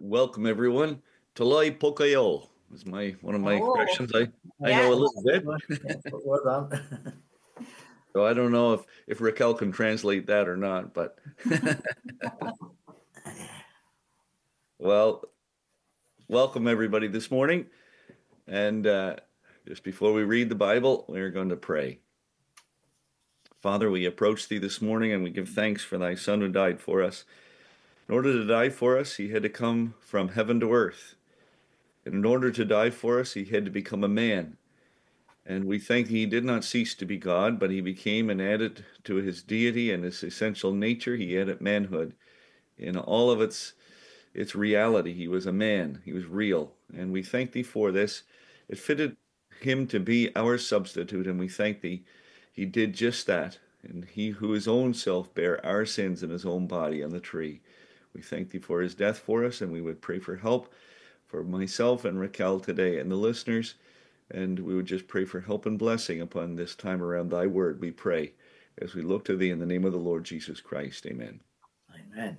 welcome everyone. Tuloy po kayo is one of my Oh, expressions. I know a yes. little bit, Well done. so I don't know if Raquel can translate that or not. But well, welcome everybody this morning. And just before we read the Bible, we're going to pray. Father, we approach thee this morning and we give thanks for thy Son who died for us. In order to die for us, he had to come from heaven to earth. And in order to die for us, he had to become a man. And we think he did not cease to be God, but he became and added to his deity and his essential nature, he added manhood. In all of its reality, he was a man, he was real. And we thank thee for this. It fitted him to be our substitute, and we thank thee. He did just that. And he who his own self bare our sins in his own body on the tree. We thank thee for his death for us, and we would pray for help for myself and Raquel today and the listeners. And we would just pray for help and blessing upon this time around thy word, we pray, as we look to thee in the name of the Lord Jesus Christ. Amen. Amen.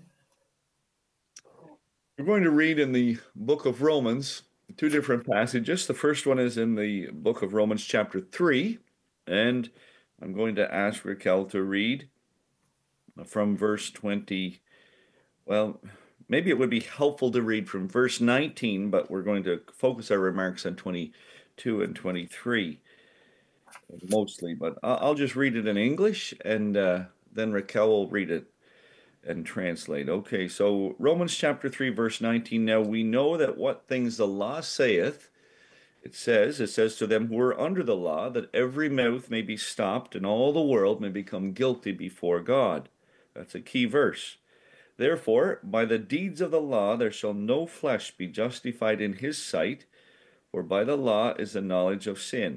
We're going to read in the book of Romans two different passages. The first one is in the book of Romans chapter 3, and I'm going to ask Raquel to read from verse 20. Well, maybe it would be helpful to read from verse 19, but we're going to focus our remarks on 22 and 23 mostly. But I'll just read it in English, and then Raquel will read it and translate. Okay, so Romans chapter 3, verse 19. Now we know that what things the law saith, it says to them who are under the law, that every mouth may be stopped and all the world may become guilty before God. That's a key verse. Therefore, by the deeds of the law there shall no flesh be justified in his sight, for by the law is the knowledge of sin.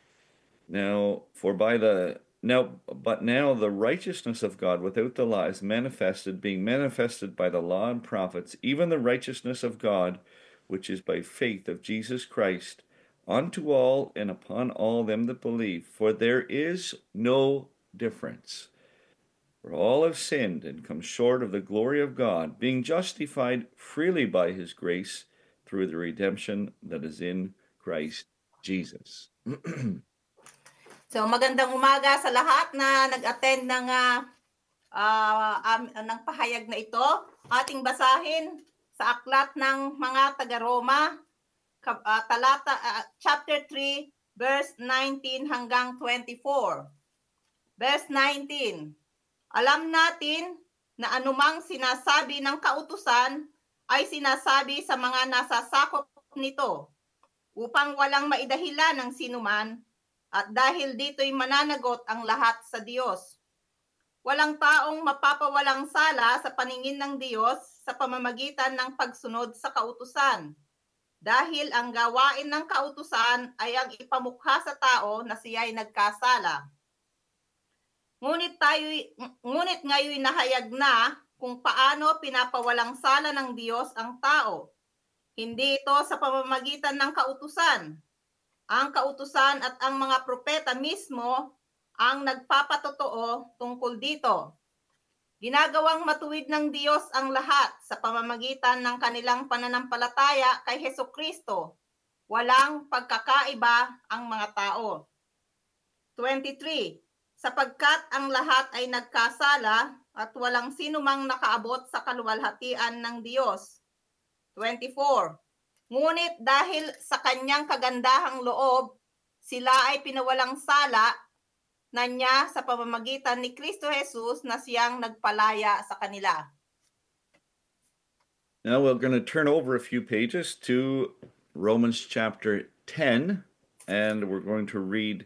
But now the righteousness of God without the law is manifested, being manifested by the law and prophets, even the righteousness of God, which is by faith of Jesus Christ, unto all and upon all them that believe. For there is no difference. For all have sinned and come short of the glory of God, being justified freely by his grace through the redemption that is in Christ Jesus. So magandang umaga sa lahat na nag-attend ng pahayag na ito. Ating basahin sa aklat ng mga taga-Roma, chapter 3, verse 19 hanggang 24. Verse 19. Alam natin na anumang sinasabi ng kautusan ay sinasabi sa mga nasasakop nito upang walang maidahilan ng sinuman, at dahil dito'y mananagot ang lahat sa Diyos. Walang taong mapapawalang sala sa paningin ng Diyos sa pamamagitan ng pagsunod sa kautusan, dahil ang gawain ng kautusan ay ang ipamukha sa tao na siya'y nagkasala. Ngunit ngayon nahayag na kung paano pinapawalang sala ng Diyos ang tao. Hindi ito sa pamamagitan ng kautusan. Ang kautusan at ang mga propeta mismo ang nagpapatotoo tungkol dito. Ginagawang matuwid ng Diyos ang lahat sa pamamagitan ng kanilang pananampalataya kay Hesukristo. Walang pagkakaiba ang mga tao. 23. Sapagkat ang lahat ay nagkasala at walang sinumang nakaabot sa kaluwalhatian ng Diyos. 24. Ngunit dahil sa kanyang kagandahang loob, sila ay pinawalang sala na niya sa pamamagitan ni Kristo Jesus na siyang nagpalaya sa kanila. Now we're going to turn over a few pages to Romans chapter 10, and we're going to read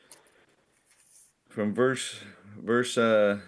from verse 11,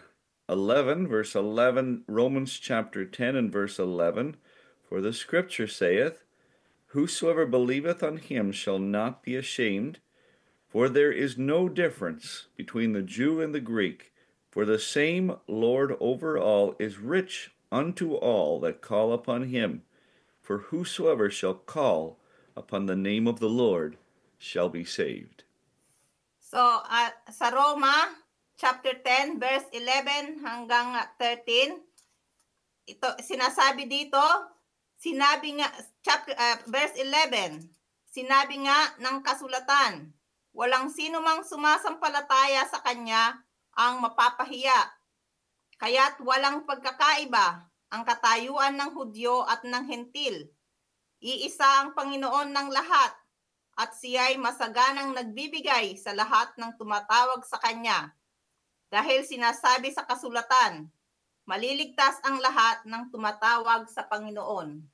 Romans chapter 10 and verse 11. For the scripture saith, Whosoever believeth on him shall not be ashamed, for there is no difference between the Jew and the Greek, for the same Lord over all is rich unto all that call upon him. For whosoever shall call upon the name of the Lord shall be saved. So, sa Roma, chapter 10, verse 11 hanggang 13, ito, sinasabi dito, Sinabi nga, verse 11, sinabi nga ng kasulatan, walang sino mang sumasampalataya sa kanya ang mapapahiya. Kaya't walang pagkakaiba ang katayuan ng Hudyo at ng Hentil. Iisa ang Panginoon ng lahat at siya'y masaganang nagbibigay sa lahat ng tumatawag sa kanya. Dahil sinasabi sa kasulatan, maliligtas ang lahat ng tumatawag sa Panginoon.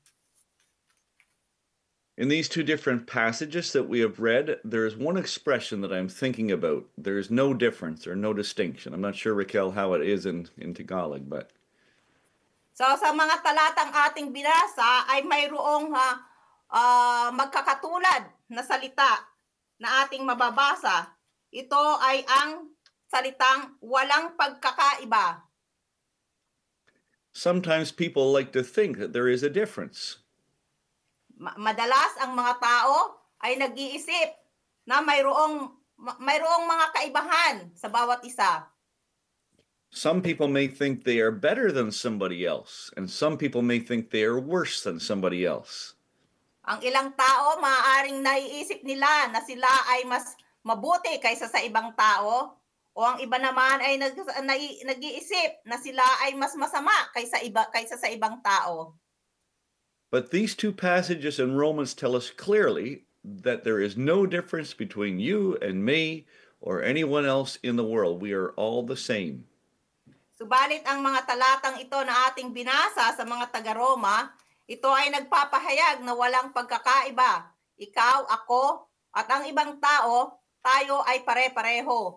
In these two different passages that we have read, there is one expression that I'm thinking about. There is no difference or no distinction. I'm not sure, Raquel, how it is in Tagalog, but... So sa mga talatang ating binasa ay mayroong magkakatulad na salita na ating mababasa. Ito ay ang salitang walang pagkakaiba. Sometimes people like to think that there is a difference. Madalas ang mga tao ay nag-iisip na mayroong mga kaibahan sa bawat isa. Some people may think they are better than somebody else, and some people may think they are worse than somebody else. Ang ilang tao, maaaring naiisip nila na sila ay mas mabuti kaysa sa ibang tao, o ang iba naman ay nag-iisip na sila ay mas masama kaysa sa ibang tao. But these two passages in Romans tell us clearly that there is no difference between you and me or anyone else in the world. We are all the same. Subalit ang mga talatang ito na ating binasa sa mga taga-Roma, ito ay nagpapahayag na walang pagkakaiba. Ikaw, ako, at ang ibang tao, tayo ay pare-pareho.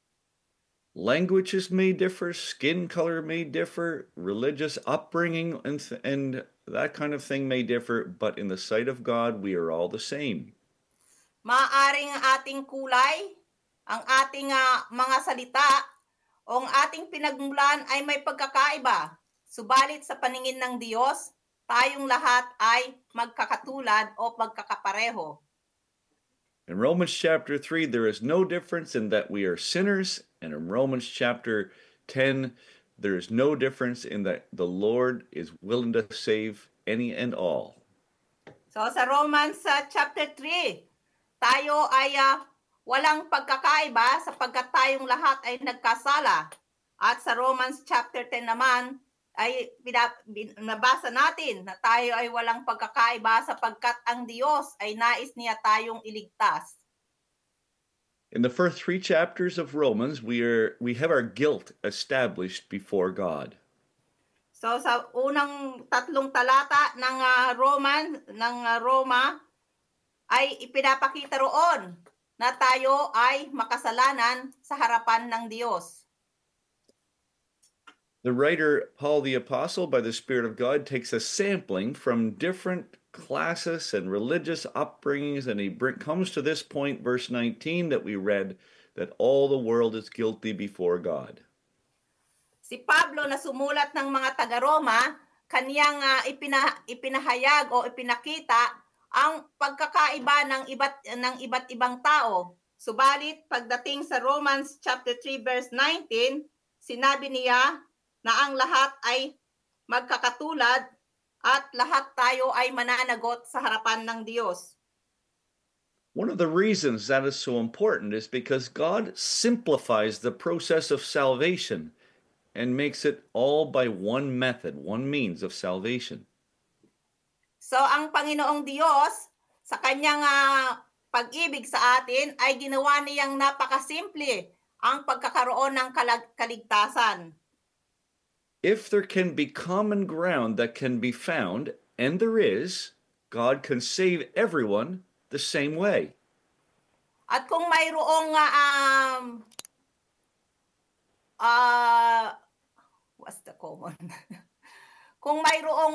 Languages may differ, skin color may differ, religious upbringing and that kind of thing may differ, but in the sight of God, we are all the same. Maaaring ang ating kulay, ang ating mga salita, o ang ating pinagmulan ay may pagkakaiba. Subalit sa paningin ng Diyos, tayong lahat ay magkakatulad o magkakapareho. In Romans chapter 3, there is no difference in that we are sinners, and in Romans chapter 10, there is no difference in that the Lord is willing to save any and all. So sa Romans chapter 3, tayo ay walang pagkakaiba sapagkat tayong lahat ay nagkasala. At sa Romans chapter 10 naman, ay nabasa natin na tayo ay walang pagkakaiba sapagkat ang Diyos ay nais niya tayong iligtas. In the first 3 chapters of Romans, we have our guilt established before God. So sa unang 3 talata ng Roma ay ipinapakita roon na tayo ay makasalanan sa harapan ng Diyos. The writer, Paul the Apostle, by the Spirit of God, takes a sampling from different classes and religious upbringings, and he comes to this point, verse 19, that we read, that all the world is guilty before God. Si Pablo na sumulat ng mga taga-Roma, kaniyang ipinahayag o ipinakita ang pagkakaiba ng iba't ibang tao. Subalit, pagdating sa Romans chapter 3 verse 19, sinabi niya na ang lahat ay magkakatulad at lahat tayo ay mananagot sa harapan ng Diyos. One of the reasons that is so important is because God simplifies the process of salvation and makes it all by one method, one means of salvation. So ang Panginoong Diyos sa kanyang pag-ibig sa atin ay ginawa niyang napakasimple ang pagkakaroon ng kaligtasan. If there can be common ground that can be found, and there is, God can save everyone the same way. At kung mayroong what's the common? Kung mayroong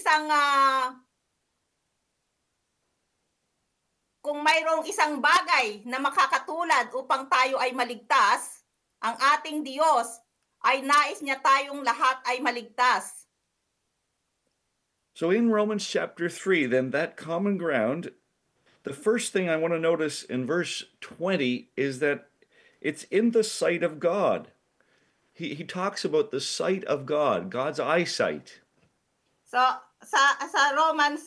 isang bagay na makakatulad upang tayo ay maligtas, ang ating Diyos ay nais niya tayong lahat ay maligtas. So in Romans chapter 3, then that common ground, the first thing I want to notice in verse 20 is that it's in the sight of God. He talks about the sight of God, God's eyesight. So sa Romans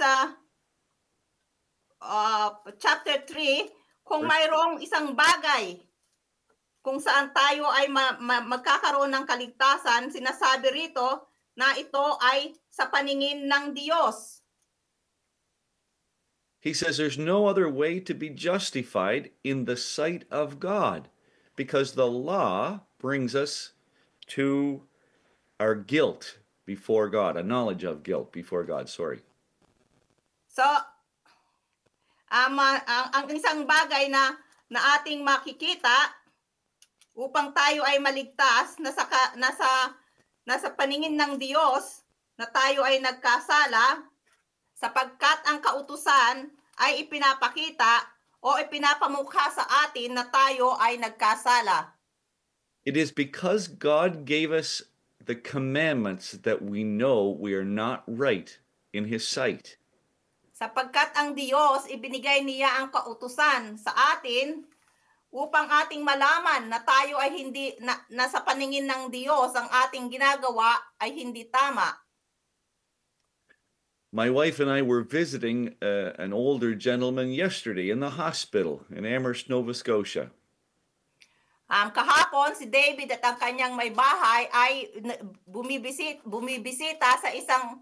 chapter 3, kung mayroong isang bagay kung saan tayo ay magkakaroon ng kaligtasan, sinasabi rito na ito ay sa paningin ng Diyos. He says there's no other way to be justified in the sight of God, because the law brings us to our guilt before God, a knowledge of guilt before God, sorry. So, ang isang bagay na ating makikita upang tayo ay maligtas nasa paningin ng Diyos na tayo ay nagkasala, sapagkat ang kautusan ay ipinapakita o ipinapamukha sa atin na tayo ay nagkasala. It is because God gave us the commandments that we know we are not right in His sight. Sapagkat ang Diyos, ibinigay niya ang kautusan sa atin upang ating malaman na tayo ay hindi, na sa paningin ng Diyos, ang ating ginagawa ay hindi tama. My wife and I were visiting an older gentleman yesterday in the hospital in Amherst, Nova Scotia. Kahapon, si David at ang kanyang may bahay ay bumibisita sa isang,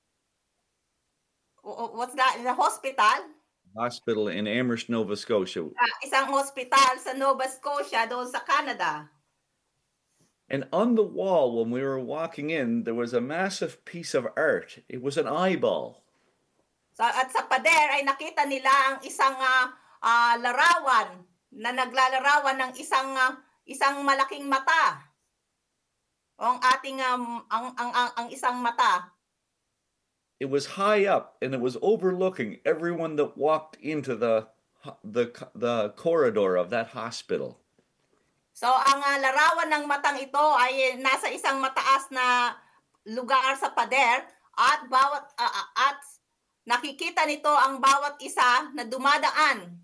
what's that, in a hospital? Hospital in Amherst, Nova Scotia. Isang hospital sa Nova Scotia, doon sa Canada. And on the wall, when we were walking in, there was a massive piece of art. It was an eyeball. So, at sa pader ay nakita nila ang isang larawan na naglalarawan ng isang malaking mata. O ang ating ang isang mata. It was high up, and it was overlooking everyone that walked into the corridor of that hospital. So, ang larawan ng matang ito ay nasa isang mataas na lugar sa pader at at nakikita nito ang bawat isa na dumadaan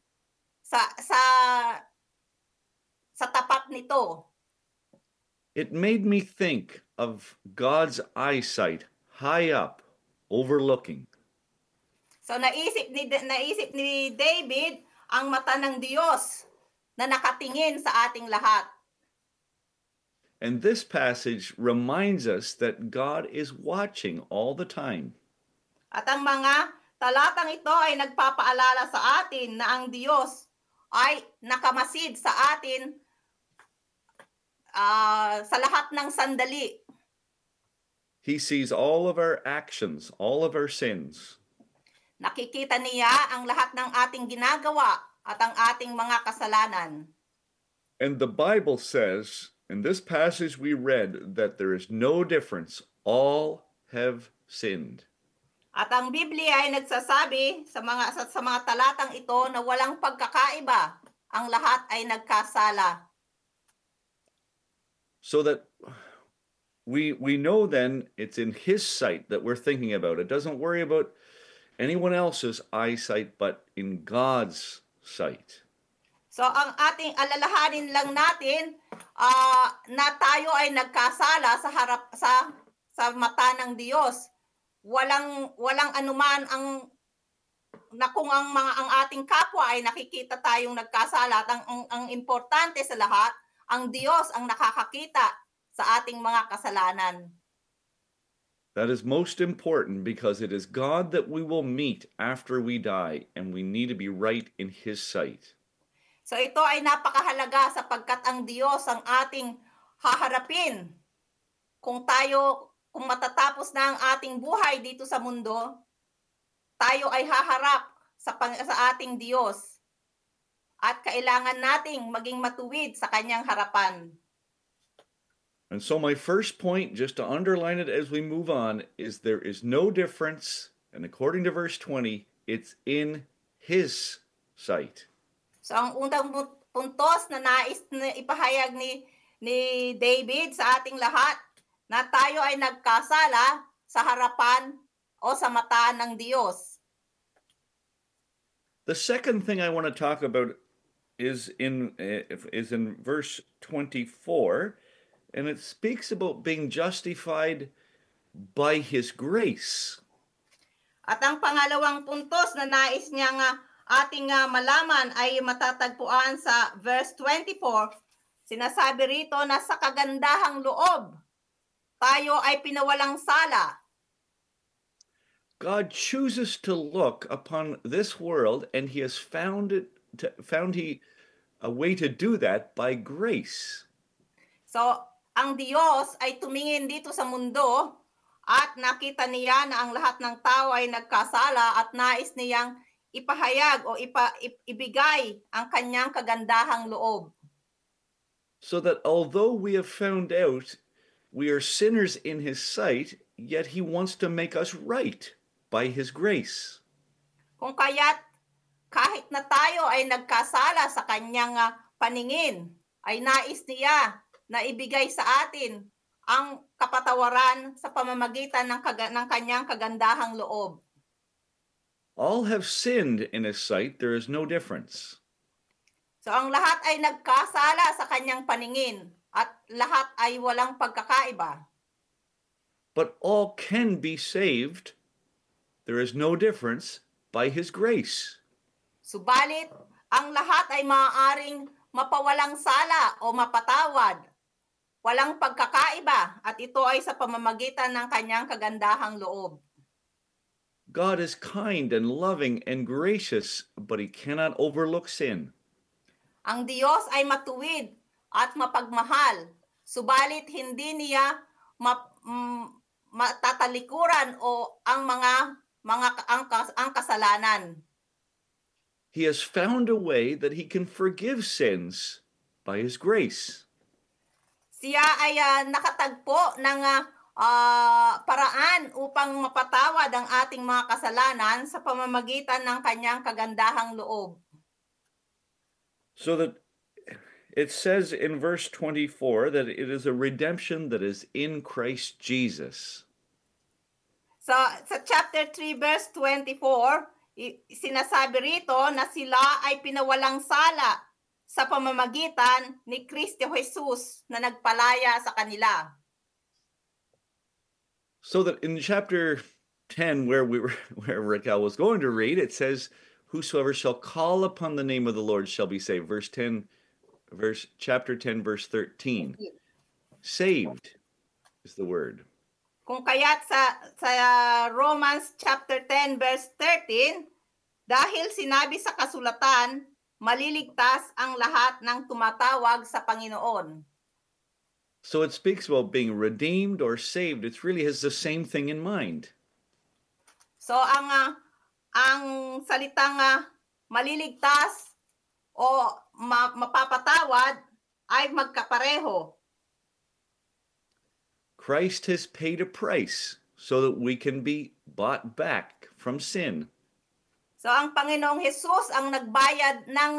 sa tapat nito. It made me think of God's eyesight high up, overlooking. So naisip ni David ang mata ng Diyos na nakatingin sa ating lahat. And this passage reminds us that God is watching all the time. At ang mga talatang ito ay nagpapaalala sa atin na ang Diyos ay nakamasid sa atin sa lahat ng sandali. He sees all of our actions, all of our sins. Nakikita niya ang lahat ng ating ginagawa at ang ating mga kasalanan. And the Bible says, in this passage we read, that there is no difference. All have sinned. At ang Biblia ay nagsasabi sa mga talatang ito na walang pagkakaiba. Ang lahat ay nagkasala. So that we know then it's in His sight that we're thinking about. It doesn't worry about anyone else's eyesight, but in God's sight. So ang ating alalahanin lang natin na tayo ay nagkasala sa mata ng Diyos. Walang anuman kung ang ating kapwa ay nakikita tayong nagkasala at ang importante sa lahat, ang Diyos ang nakakakita sa ating mga kasalanan. That is most important because it is God that we will meet after we die, and we need to be right in His sight. So ito ay napakahalaga sapagkat ang Diyos ang ating haharapin. Kung matatapos na ang ating buhay dito sa mundo, tayo ay haharap sa ating Diyos. At kailangan nating maging matuwid sa kanyang harapan. And so my first point, just to underline it as we move on, is there is no difference, and according to verse 20, it's in His sight. So ang unang puntos na nais na ipahayag ni David sa ating lahat, na tayo ay nagkasala sa harapan o sa mata ng Diyos. The second thing I want to talk about is in verse 24, and it speaks about being justified by His grace. At ang pangalawang puntos na nais niyang ating malaman ay matatagpuan sa verse 24. Sinasabi rito na sa kagandahang loob, tayo ay pinawalang sala. God chooses to look upon this world, and he has found a way to do that by grace. So, ang Diyos ay tumingin dito sa mundo at nakita niya na ang lahat ng tao ay nagkasala at nais niyang ipahayag o ibigay ang kanyang kagandahang loob. So that although we have found out we are sinners in his sight, yet he wants to make us right by his grace. Kung kaya't kahit na tayo ay nagkasala sa kanyang paningin, ay nais niya na ibigay sa atin ang kapatawaran sa pamamagitan ng kanyang kagandahang loob. All have sinned in his sight, there is no difference. So ang lahat ay nagkasala sa kanyang paningin at lahat ay walang pagkakaiba. But all can be saved, there is no difference, by his grace. Subalit, ang lahat ay maaaring mapawalang sala o mapatawad. Walang pagkakaiba at ito ay sa pamamagitan ng kanyang kagandahang loob. God is kind and loving and gracious, but he cannot overlook sin. Ang Diyos ay matuwid at mapagmahal, subalit hindi niya matatalikuran o ang kasalanan. He has found a way that he can forgive sins by his grace. Siya ay nakatagpo ng paraan upang mapatawad ang ating mga kasalanan sa pamamagitan ng kanyang kagandahang loob. So that it says in verse 24 that it is a redemption that is in Christ Jesus. Sa chapter 3 verse 24, sinasabi rito na sila ay pinawalang sala sa pamamagitan ni Kristo Jesus na nagpalaya sa kanila. So that in chapter 10 where Raquel was going to read, it says, whosoever shall call upon the name of the Lord shall be saved. Chapter 10 verse 13. Saved is the word. Kung kaya't sa Romans chapter 10 verse 13, dahil sinabi sa kasulatan, maliligtas ang lahat ng tumatawag sa Panginoon. So it speaks about being redeemed or saved. It really has the same thing in mind. So ang salitang maliligtas o mapapatawad ay magkapareho. Christ has paid a price so that we can be bought back from sin. So ang Panginoong Jesus ang nagbayad ng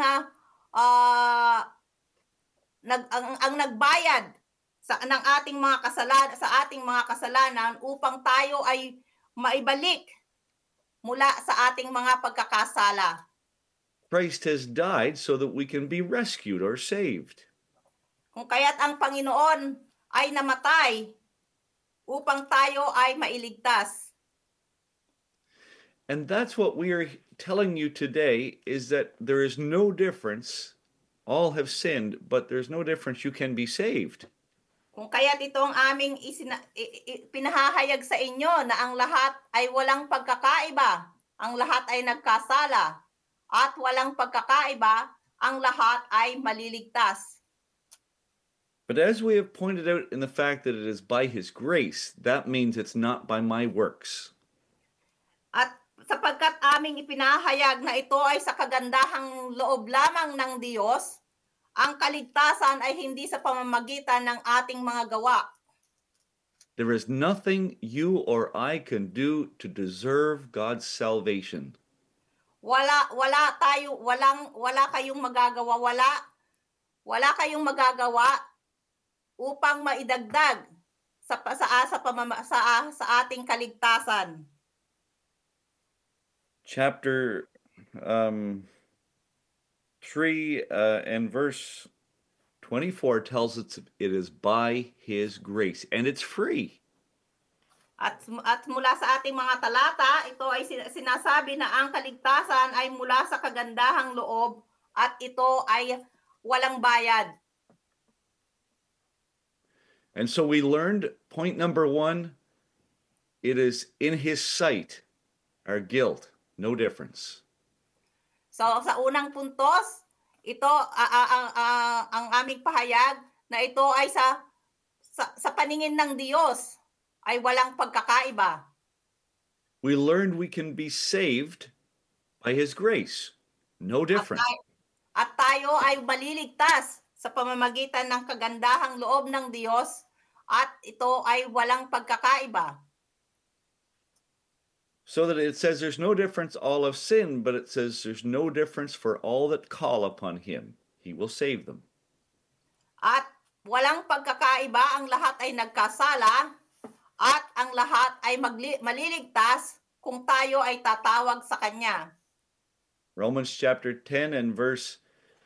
nagbayad ng ating mga kasalanan upang tayo ay maibalik mula sa ating mga pagkakasala. Christ has died so that we can be rescued or saved. Kung kaya't ang Panginoon ay namatay upang tayo ay mailigtas. And that's what we are telling you today, is that there is no difference. All have sinned, but there's no difference. You can be saved. Kung kaya't ito ang aming pinahahayag sa inyo na ang lahat ay walang pagkakaiba, ang lahat ay nagkasala, at walang pagkakaiba, ang lahat ay maliligtas. But as we have pointed out in the fact that it is by his grace, that means it's not by my works. At sapagkat aming ipinahayag na ito ay sa kagandahang loob lamang ng Diyos, ang kaligtasan ay hindi sa pamamagitan ng ating mga gawa. There is nothing you or I can do to deserve God's salvation. Wala kayong magagawa, wala kayong magagawa upang maidagdag sa ating kaligtasan. Chapter 3 and verse 24 tells us it is by his grace, and it's free. At mula sa ating mga talata, ito ay sinasabi na ang kaligtasan ay mula sa kagandahang loob at ito ay walang bayad. And so we learned point number 1, it is in his sight, our guilt, no difference. So sa unang puntos, ito ang aming pahayag na ito ay sa paningin ng Diyos ay walang pagkakaiba. We learned we can be saved by his grace, no difference. At tayo ay maliligtas sa pamamagitan ng kagandahang loob ng Diyos at ito ay walang pagkakaiba. So that it says there's no difference all of sin, but it says there's no difference for all that call upon him. He will save them. At walang pagkakaiba, ang lahat ay nagkasala at ang lahat ay maliligtas kung tayo ay tatawag sa Kanya. Romans chapter 10 and verse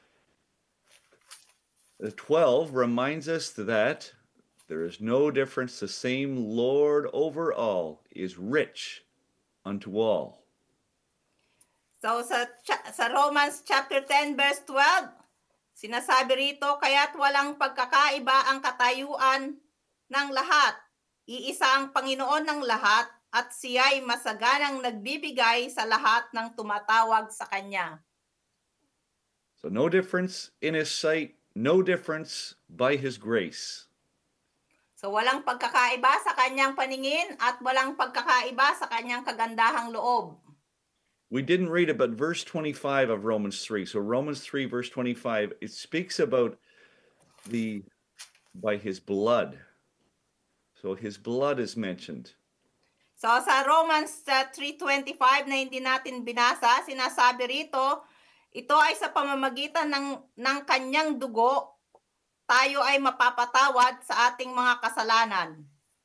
12 reminds us that there is no difference. The same Lord over all is rich unto all. So sa Romans chapter 10 verse 12, sinasabi rito, kaya't walang pagkakaiba ang katayuan ng lahat. Iisa ang Panginoon ng lahat at siya'y masaganang nagbibigay sa lahat ng tumatawag sa Kanya. So no difference in his sight, no difference by his grace. So walang pagkakaiba sa Kanyang paningin at walang pagkakaiba sa Kanyang kagandahang loob. We didn't read about verse 25 of Romans 3. So Romans 3 verse 25, it speaks about by his blood. So his blood is mentioned. So sa Romans 3:25 na hindi natin binasa, sinasabi rito, ito ay sa pamamagitan ng Kanyang dugo, tayo ay mapapatawad sa ating mga kasalanan.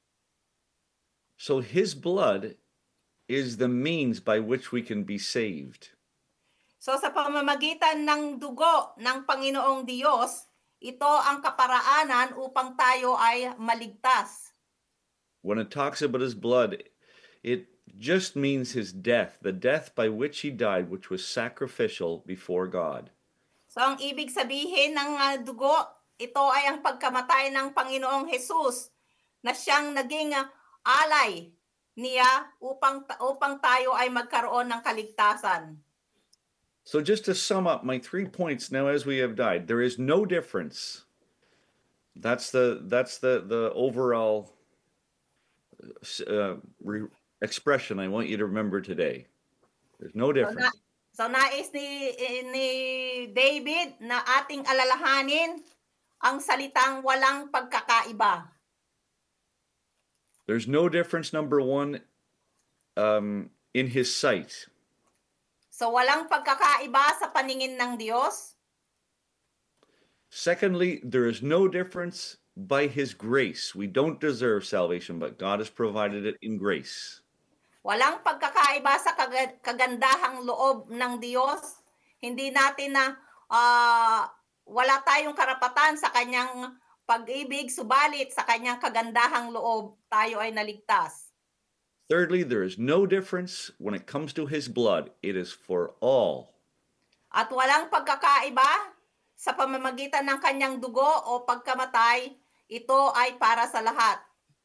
So his blood is the means by which we can be saved. So sa pamamagitan ng dugo ng Panginoong Diyos, ito ang kaparaanan upang tayo ay maligtas. When it talks about his blood, it just means his death, the death by which he died, which was sacrificial before God. So ang ibig sabihin ng dugo, ito ay ang pagkamatay ng Panginoong Jesus na siyang naging alay niya upang tayo ay magkaroon ng kaligtasan. So just to sum up my 3 points now as we have died, there is no difference. That's the overall expression I want you to remember today. There's no difference. So nais ni David na ating alalahanin ang salitang walang pagkakaiba. There's no difference, number 1, in his sight. So walang pagkakaiba sa paningin ng Diyos. Secondly, there is no difference by his grace. We don't deserve salvation, but God has provided it in grace. Walang pagkakaiba sa kagandahang loob ng Diyos. Hindi natin na wala tayong karapatan sa Kanyang pag-ibig, subalit sa Kanyang kagandahang loob, tayo ay naligtas. Thirdly, there is no difference when it comes to his blood. It is for all. At walang pagkakaiba sa pamamagitan ng Kanyang dugo o pagkamatay, ito ay para sa lahat.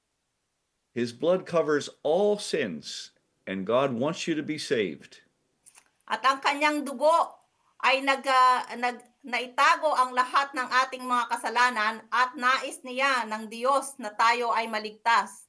His blood covers all sins, and God wants you to be saved. At ang Kanyang dugo ay naitago ang lahat ng ating mga kasalanan at nais niya ng Diyos na tayo ay maligtas.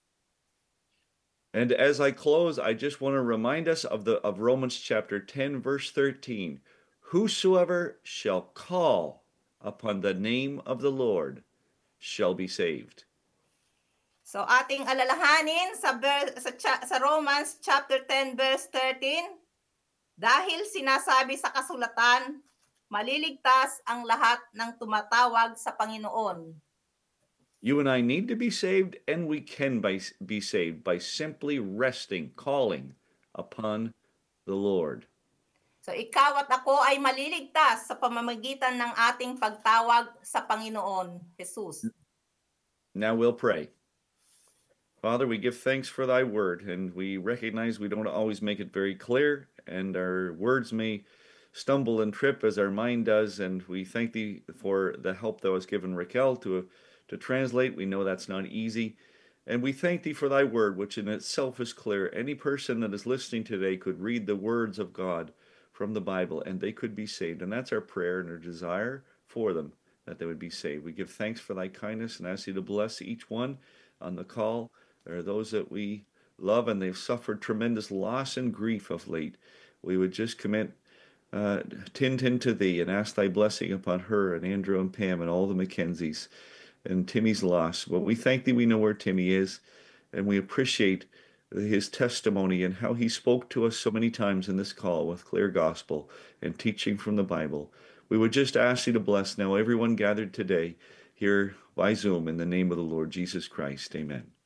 And as I close, I just want to remind us of Romans chapter 10 verse 13. Whosoever shall call upon the name of the Lord shall be saved. So ating alalahanin sa Romans chapter 10 verse 13, dahil sinasabi sa kasulatan, maliligtas ang lahat ng tumatawag sa Panginoon. You and I need to be saved, and we can be saved by simply resting, calling upon the Lord. So ikaw at ako ay maliligtas sa pamamagitan ng ating pagtawag sa Panginoon, Jesus. Now we'll pray. Father, we give thanks for thy word, and we recognize we don't always make it very clear, and our words may stumble and trip as our mind does, and we thank thee for the help that was given Raquel to translate. We know that's not easy. And we thank thee for thy word, which in itself is clear. Any person that is listening today could read the words of God from the Bible, and they could be saved. And that's our prayer and our desire for them, that they would be saved. We give thanks for thy kindness and ask thee to bless each one on the call. There are those that we love, and they've suffered tremendous loss and grief of late. We would just commit Tintin to thee and ask thy blessing upon her and Andrew and Pam and all the Mackenzies and Timmy's loss. But we thank thee, we know where Timmy is, and we appreciate his testimony and how he spoke to us so many times in this call with clear gospel and teaching from the Bible. We would just ask you to bless now everyone gathered today here by Zoom in the name of the Lord Jesus Christ. Amen.